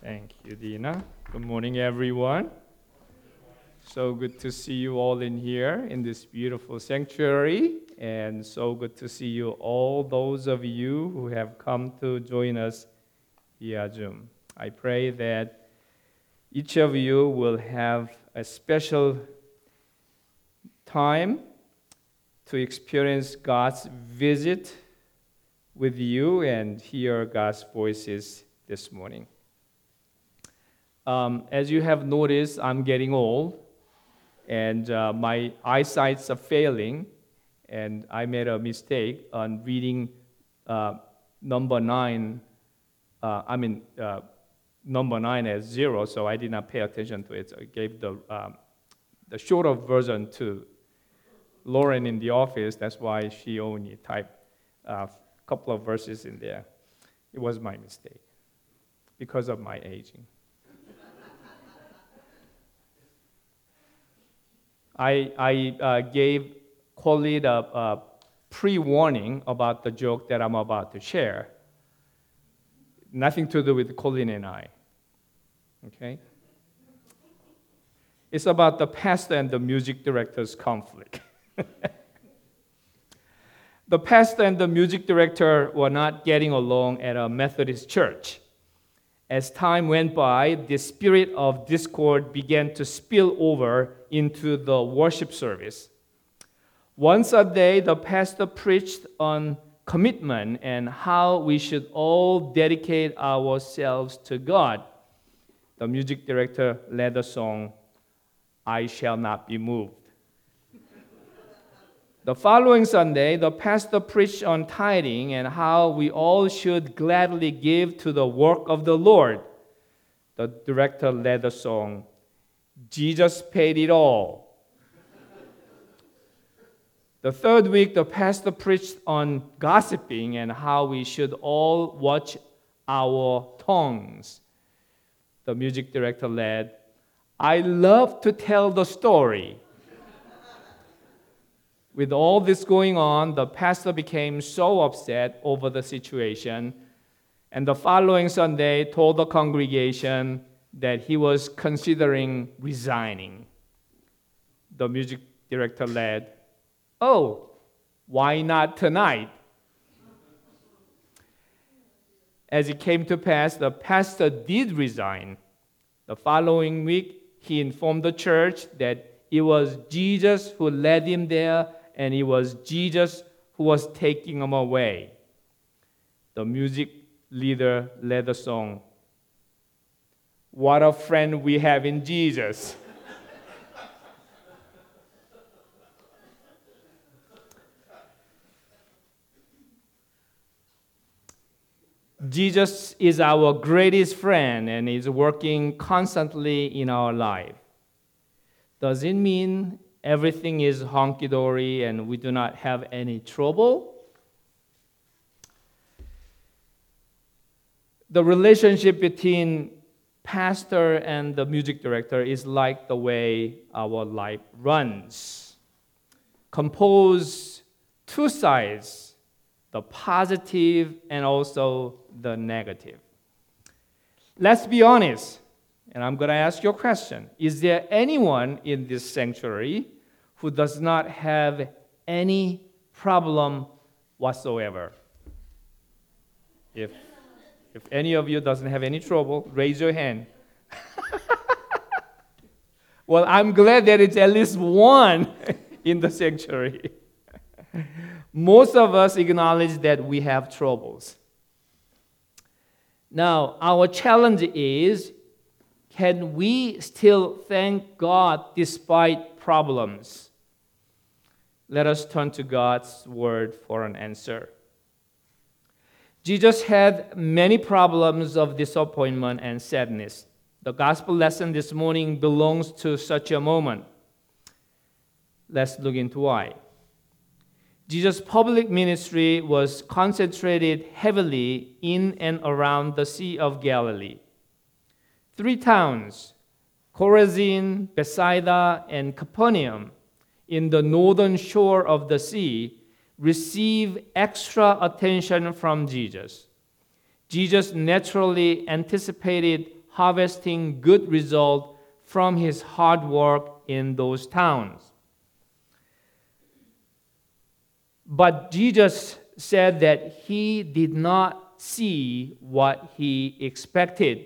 Thank you, Dina. Good morning, everyone. So good to see you all in here in this beautiful sanctuary, and so good to see you all, those of you who have come to join us via Zoom. I pray that each of you will have a special time to experience God's visit with you and hear God's voices this morning. As you have noticed, I'm getting old, and my eyesight's are failing, and I made a mistake on reading number 9. Number 9 as 0, so I did not pay attention to it. So I gave the shorter version to Lauren in the office. That's why she only typed a couple of verses in there. It was my mistake because of my aging. I gave Colleen a pre-warning about the joke that I'm about to share. Nothing to do with Colleen and I. Okay? It's about the pastor and the music director's conflict. The pastor and the music director were not getting along at a Methodist church. As time went by, the spirit of discord began to spill over into the worship service. Once a day, the pastor preached on commitment and how we should all dedicate ourselves to God. The music director led the song, "I Shall Not Be Moved." The following Sunday, the pastor preached on tithing and how we all should gladly give to the work of the Lord. The director led the song, "Jesus Paid It All." The third week, the pastor preached on gossiping and how we should all watch our tongues. The music director led, "I love to tell the story." With all this going on, the pastor became so upset over the situation, and the following Sunday told the congregation that he was considering resigning. The music director led, "Oh, why not tonight?" As it came to pass, the pastor did resign. The following week, he informed the church that it was Jesus who led him there, and it was Jesus who was taking him away. The music leader led the song, "What a friend we have in Jesus." Jesus is our greatest friend and is working constantly in our life. Does it mean everything is honky-dory and we do not have any trouble? The relationship between pastor and the music director is like the way our life runs. Compose two sides, the positive and also the negative. Let's be honest, and I'm going to ask you a question. Is there anyone in this sanctuary who does not have any problem whatsoever? If any of you doesn't have any trouble, raise your hand. Well, I'm glad that it's at least one in the sanctuary. Most of us acknowledge that we have troubles. Now, our challenge is, can we still thank God despite problems? Let us turn to God's word for an answer. Jesus had many problems of disappointment and sadness. The gospel lesson this morning belongs to such a moment. Let's look into why. Jesus' public ministry was concentrated heavily in and around the Sea of Galilee. 3 towns, Chorazin, Bethsaida, and Capernaum, in the northern shore of the sea, receive extra attention from Jesus. Jesus naturally anticipated harvesting good result from his hard work in those towns. But Jesus said that he did not see what he expected.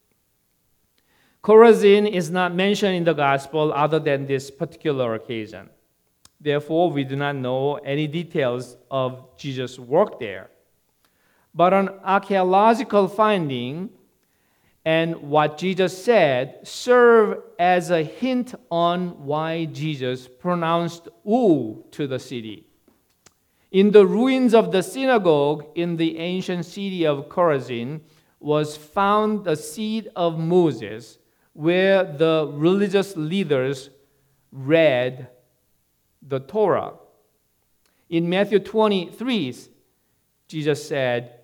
Chorazin is not mentioned in the gospel other than this particular occasion. Therefore, we do not know any details of Jesus' work there. But an archaeological finding and what Jesus said serve as a hint on why Jesus pronounced "woe" to the city. In the ruins of the synagogue in the ancient city of Chorazin was found the seat of Moses, where the religious leaders read the Torah. In Matthew 23, Jesus said,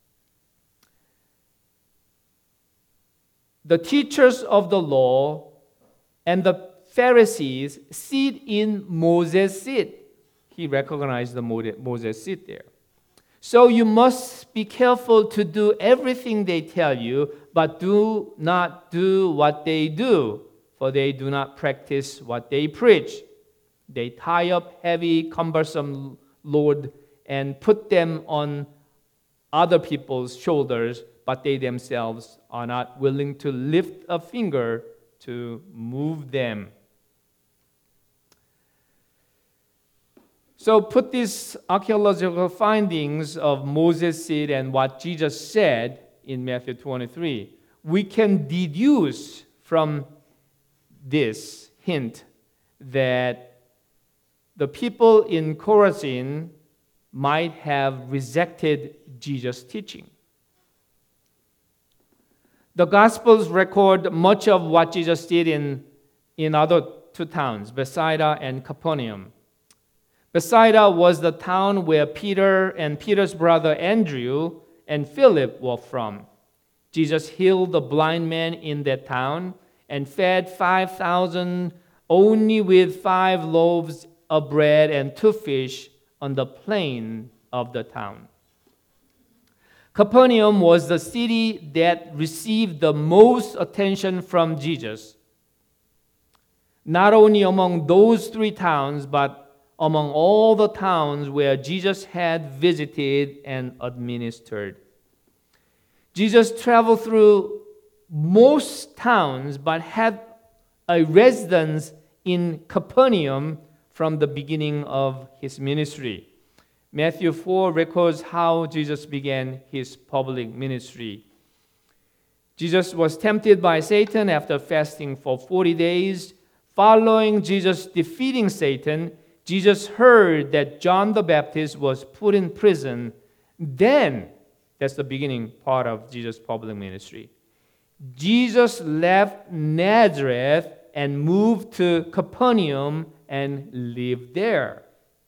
"The teachers of the law and the Pharisees sit in Moses' seat." He recognized the Moses seat there. "So you must be careful to do everything they tell you, but do not do what they do, for they do not practice what they preach. They tie up heavy, cumbersome load and put them on other people's shoulders, but they themselves are not willing to lift a finger to move them." So put these archaeological findings of Moses' seat and what Jesus said in Matthew 23. We can deduce from this hint that the people in Chorazin might have rejected Jesus' teaching. The Gospels record much of what Jesus did in other two towns, Bethsaida and Capernaum. Bethsaida was the town where Peter and Peter's brother Andrew and Philip were from. Jesus healed the blind man in that town and fed 5,000 only with 5 loaves of bread and 2 fish on the plain of the town. Capernaum was the city that received the most attention from Jesus, not only among those 3 towns, but among all the towns where Jesus had visited and administered. Jesus traveled through most towns, but had a residence in Capernaum from the beginning of his ministry. Matthew 4 records how Jesus began his public ministry. Jesus was tempted by Satan after fasting for 40 days. Following Jesus defeating Satan, Jesus heard that John the Baptist was put in prison. Then, that's the beginning part of Jesus' public ministry. Jesus left Nazareth and moved to Capernaum and lived there.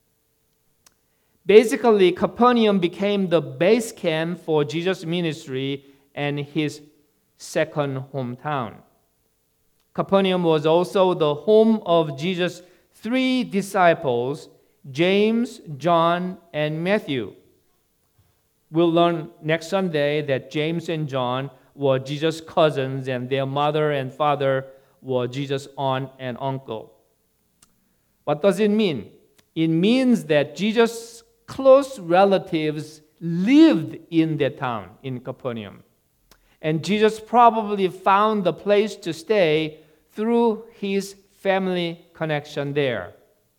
Basically, Capernaum became the base camp for Jesus' ministry and his second hometown. Capernaum was also the home of Jesus' 3 disciples, James, John, and Matthew. We'll learn next Sunday that James and John were Jesus' cousins, and their mother and father were Jesus' aunt and uncle. What does it mean? It means that Jesus' close relatives lived in that town, in Capernaum. And Jesus probably found the place to stay through his family connection there.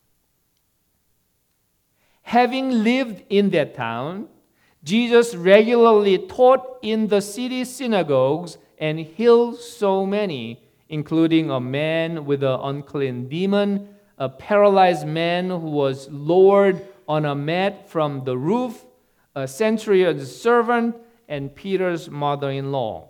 Having lived in that town, Jesus regularly taught in the city synagogues and healed so many, including a man with an unclean demon, a paralyzed man who was lowered on a mat from the roof, a centurion's servant, and Peter's mother-in-law.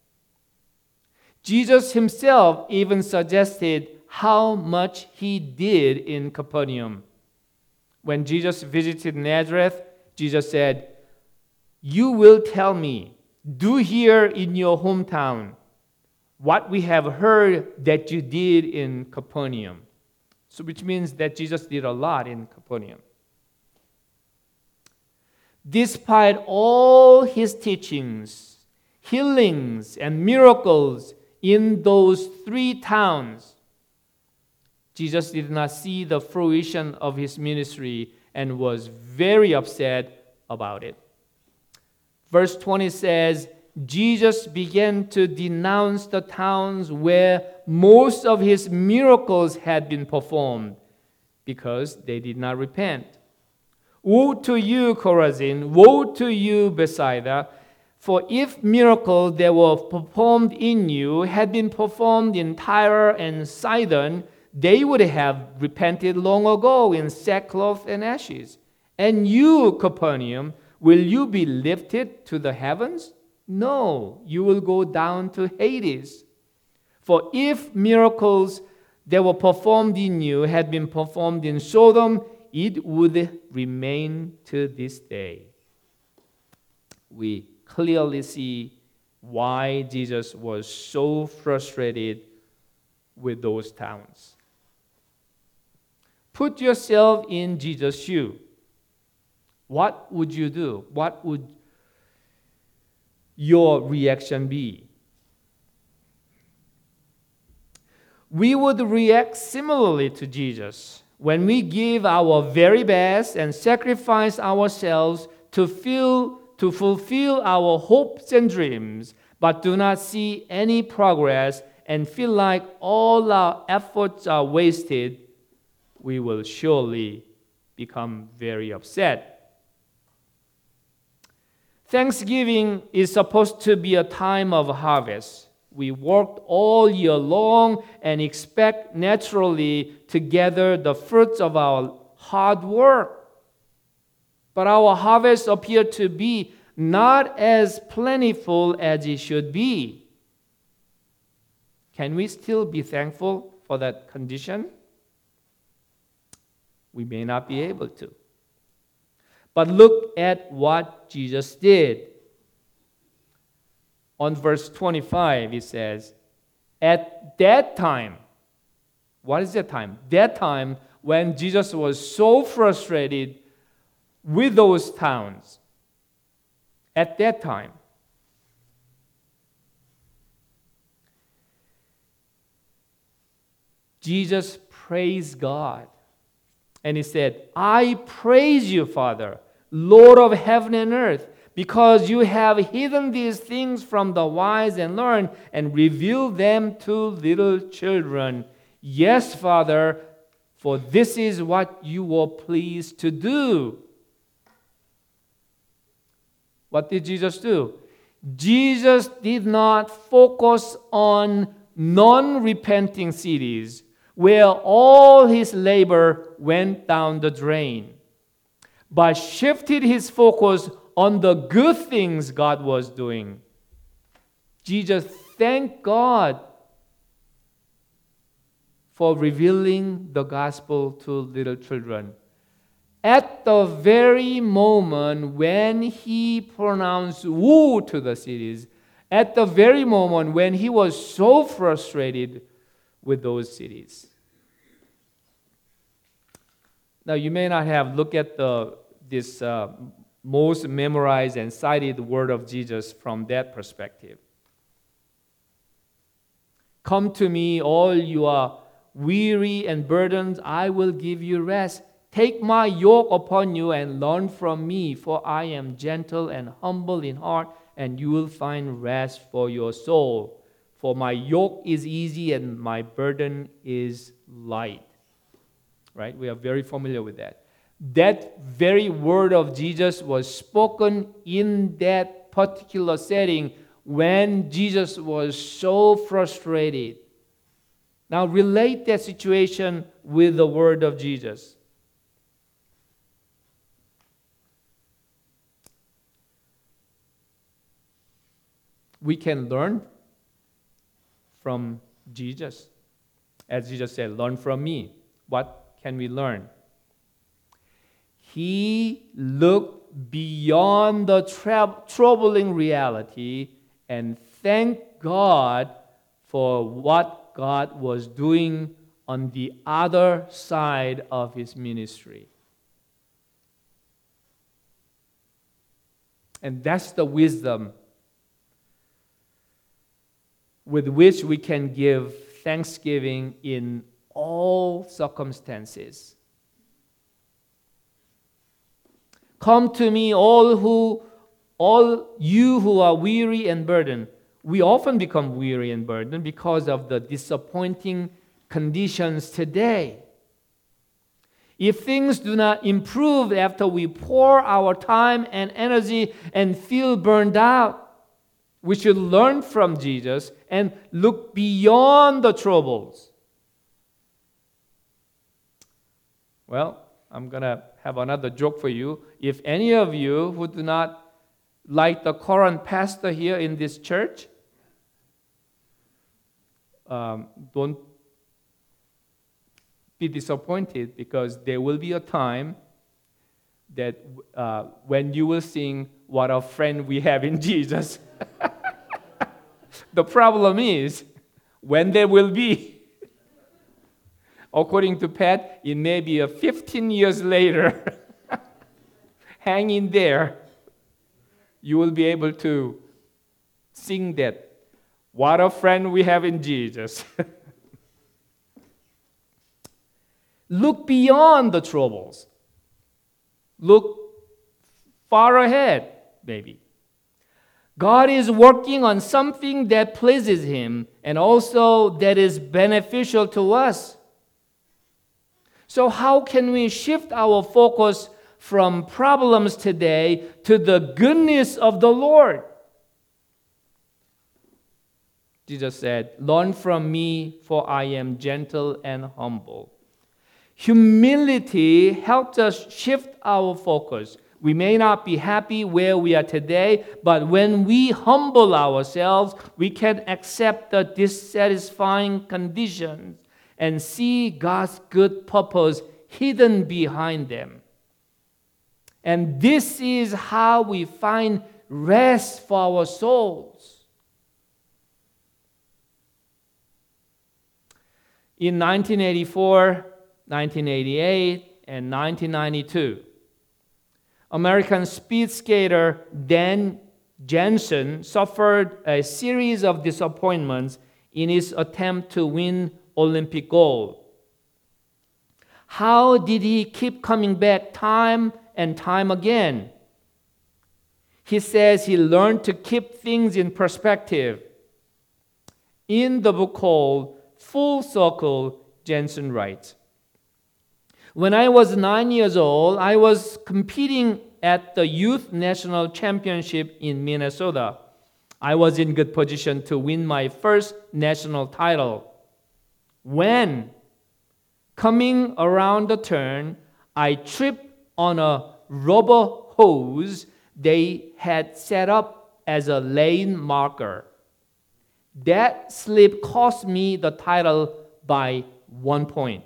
Jesus himself even suggested how much he did in Capernaum. When Jesus visited Nazareth, Jesus said, "You will tell me, do here in your hometown what we have heard that you did in Capernaum." So which means that Jesus did a lot in Capernaum. Despite all his teachings, healings and miracles in those 3 towns, Jesus did not see the fruition of his ministry and was very upset about it. Verse 20 says, Jesus began to denounce the towns where most of his miracles had been performed because they did not repent. Woe to you, Chorazin! Woe to you, Bethsaida! For if miracles that were performed in you had been performed in Tyre and Sidon, they would have repented long ago in sackcloth and ashes. And you, Capernaum, will you be lifted to the heavens? No, you will go down to Hades. For if miracles that were performed in you had been performed in Sodom, it would remain to this day. We clearly see why Jesus was so frustrated with those towns. Put yourself in Jesus' shoe. What would you do? What would your reaction be? We would react similarly to Jesus when we give our very best and sacrifice ourselves to fulfill our hopes and dreams, but do not see any progress and feel like all our efforts are wasted. We will surely become very upset. Thanksgiving is supposed to be a time of harvest. We worked all year long and expect naturally to gather the fruits of our hard work. But our harvest appears to be not as plentiful as it should be. Can we still be thankful for that condition? We may not be able to. But look at what Jesus did. On verse 25, it says, at that time, what is that time? That time when Jesus was so frustrated with those towns. At that time, Jesus praised God. And he said, I praise you, Father, Lord of heaven and earth, because you have hidden these things from the wise and learned and revealed them to little children. Yes, Father, for this is what you were pleased to do. What did Jesus do? Jesus did not focus on non-repenting cities where all his labor went down the drain, but shifted his focus on the good things God was doing. Jesus thanked God for revealing the gospel to little children. At the very moment when he pronounced woe to the cities, at the very moment when he was so frustrated with those cities. Now, you may not have looked at this most memorized and cited word of Jesus from that perspective. Come to me, all you are weary and burdened, I will give you rest. Take my yoke upon you and learn from me, for I am gentle and humble in heart, and you will find rest for your soul. For my yoke is easy and my burden is light. Right? We are very familiar with that. That very word of Jesus was spoken in that particular setting when Jesus was so frustrated. Now relate that situation with the word of Jesus. We can learn from Jesus. As Jesus said, learn from me. What can we learn? He looked beyond the troubling reality and thanked God for what God was doing on the other side of his ministry. And that's the wisdom with which we can give thanksgiving in all circumstances. Come to me, all you who are weary and burdened. We often become weary and burdened because of the disappointing conditions today. If things do not improve after we pour our time and energy and feel burned out, we should learn from Jesus and look beyond the troubles. Well, I'm going to have another joke for you. If any of you who do not like the current pastor here in this church, don't be disappointed, because there will be a time that when you will sing "What a Friend We Have in Jesus." The problem is, when there will be, according to Pat, it may be 15 years later, hanging there, you will be able to sing that, "What a friend we have in Jesus." Look beyond the troubles. Look far ahead, maybe. God is working on something that pleases Him and also that is beneficial to us. So how can we shift our focus from problems today to the goodness of the Lord? Jesus said, "Learn from me, for I am gentle and humble." Humility helps us shift our focus. We may not be happy where we are today, but when we humble ourselves, we can accept the dissatisfying conditions and see God's good purpose hidden behind them. And this is how we find rest for our souls. In 1984, 1988, and 1992, American speed skater Dan Jensen suffered a series of disappointments in his attempt to win Olympic gold. How did he keep coming back time and time again? He says he learned to keep things in perspective. In the book called Full Circle, Jensen writes, "When I was 9 years old, I was competing at the Youth National Championship in Minnesota. I was in good position to win my first national title. When, coming around the turn, I tripped on a rubber hose they had set up as a lane marker. That slip cost me the title by 1 point.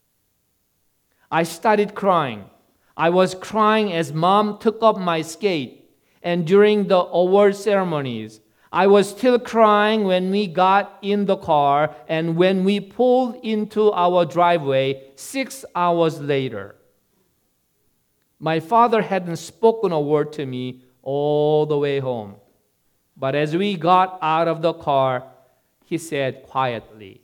I started crying. I was crying as Mom took up my skate, and during the award ceremonies. I was still crying when we got in the car and when we pulled into our driveway 6 hours later. My father hadn't spoken a word to me all the way home. But as we got out of the car, he said quietly,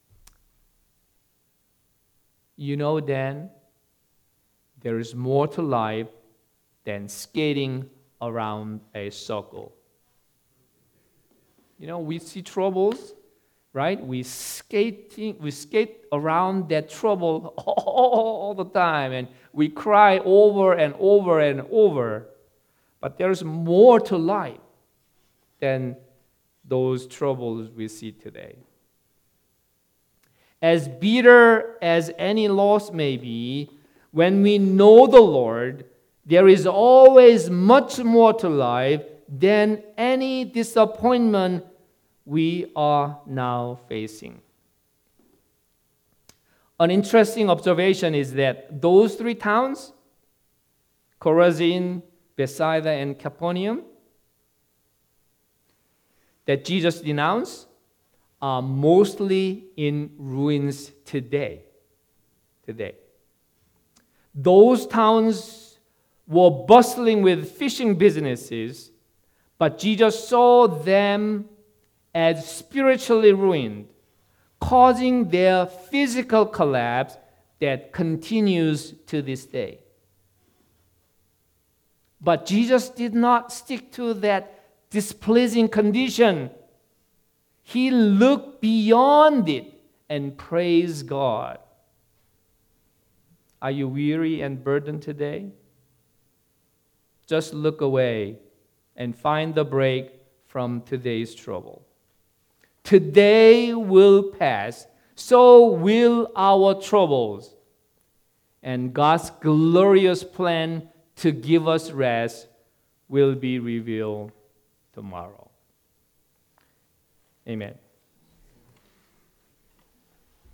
'You know, Dan, there is more to life than skating around a circle.' You know, we see troubles, right? We skate around that trouble all the time, and we cry over and over and over. But there's more to life than those troubles we see today. As bitter as any loss may be, when we know the Lord, there is always much more to life than any disappointment we are now facing. An interesting observation is that those 3 towns, Chorazin, Bethsaida, and Capernaum, that Jesus denounced, are mostly in ruins today. Those towns were bustling with fishing businesses, but Jesus saw them as spiritually ruined, causing their physical collapse that continues to this day. But Jesus did not stick to that displeasing condition. He looked beyond it and praised God. Are you weary and burdened today? Just look away and find the break from today's trouble. Today will pass, so will our troubles. And God's glorious plan to give us rest will be revealed tomorrow. Amen.